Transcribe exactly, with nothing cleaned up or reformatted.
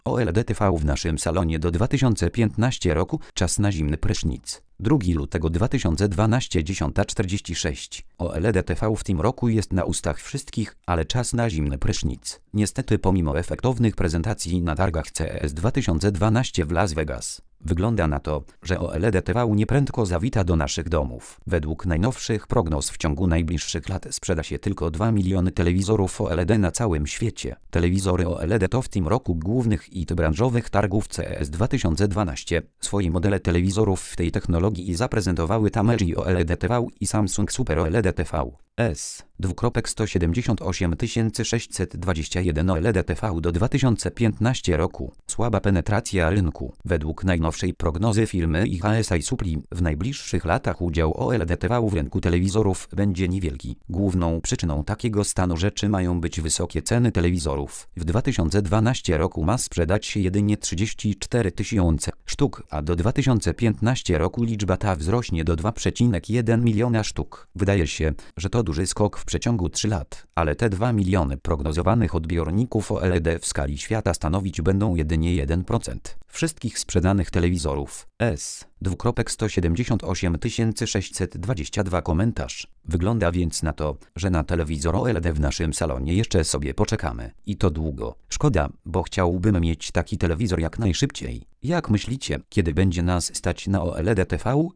O L E D T V w naszym salonie do dwa tysiące piętnastego roku, czas na zimny prysznic. drugiego lutego dwa tysiące dwunastego, dziesiąta czterdzieści sześć. O L E D T V w tym roku jest na ustach wszystkich, ale czas na zimny prysznic. Niestety pomimo efektownych prezentacji na targach C E S dwa tysiące dwanaście w Las Vegas, wygląda na to, że O L E D T V nieprędko zawita do naszych domów. Według najnowszych prognoz w ciągu najbliższych lat sprzeda się tylko dwa miliony telewizorów O L E D na całym świecie. Telewizory O L E D to w tym roku głównych hit branżowych targów C E S dwa tysiące dwanaście. Swoje modele telewizorów w tej technologii zaprezentowały tam L G O L E D T V i Samsung Super O L E D T V. S. sto siedemdziesiąt osiem tysięcy sześćset dwadzieścia jeden O L E D T V do dwa tysiące piętnastego roku. Słaba penetracja rynku. Według najnowszej prognozy firmy I H S I Supply w najbliższych latach udział O L E D T V w rynku telewizorów będzie niewielki. Główną przyczyną takiego stanu rzeczy mają być wysokie ceny telewizorów. W dwa tysiące dwunastego roku ma sprzedać się jedynie trzydzieści cztery tysiące sztuk, a do dwa tysiące piętnastego roku liczba ta wzrośnie do dwa przecinek jeden miliona sztuk. Wydaje się, że to duży skok w przeciągu trzech lat, ale te dwa miliony prognozowanych odbiorników O L E D w skali świata stanowić będą jedynie jeden procent wszystkich sprzedanych telewizorów. S. sto siedemdziesiąt osiem tysięcy sześćset dwadzieścia dwa komentarz. Wygląda więc na to, że na telewizor O L E D w naszym salonie jeszcze sobie poczekamy. I to długo. Szkoda, bo chciałbym mieć taki telewizor jak najszybciej. Jak myślicie, kiedy będzie nas stać na O L E D T V?